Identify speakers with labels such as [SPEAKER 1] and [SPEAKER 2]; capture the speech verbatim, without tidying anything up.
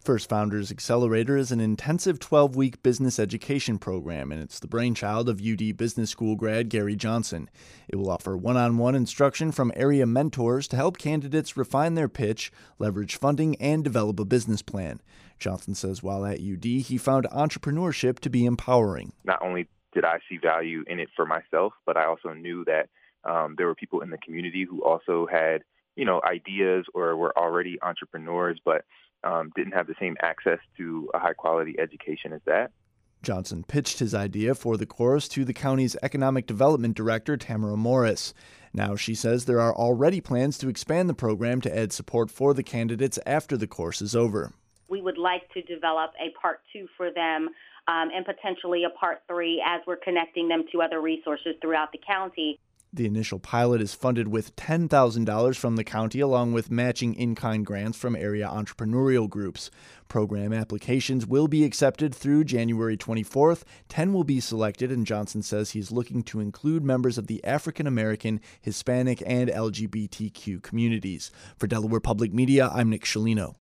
[SPEAKER 1] First Founders Accelerator is an intensive twelve-week business education program, and it's the brainchild of U D Business School grad Gary Johnson. It will offer one-on-one instruction from area mentors to help candidates refine their pitch, leverage funding, and develop a business plan. Johnson says while at U D, he found entrepreneurship to be empowering.
[SPEAKER 2] Not only did I see value in it for myself, but I also knew that um, there were people in the community who also had, you know, ideas or were already entrepreneurs, but Um, didn't have the same access to a high-quality education as that.
[SPEAKER 1] Johnson pitched his idea for the course to the county's Economic Development Director, Tamara Morris. Now she says there are already plans to expand the program to add support for the candidates after the course is over.
[SPEAKER 3] We would like to develop a part two for them um, and potentially a part three as we're connecting them to other resources throughout the county.
[SPEAKER 1] The initial pilot is funded with ten thousand dollars from the county, along with matching in-kind grants from area entrepreneurial groups. Program applications will be accepted through January twenty-fourth. ten will be selected, and Johnson says he's looking to include members of the African American, Hispanic, and L G B T Q communities. For Delaware Public Media, I'm Nick Scialino.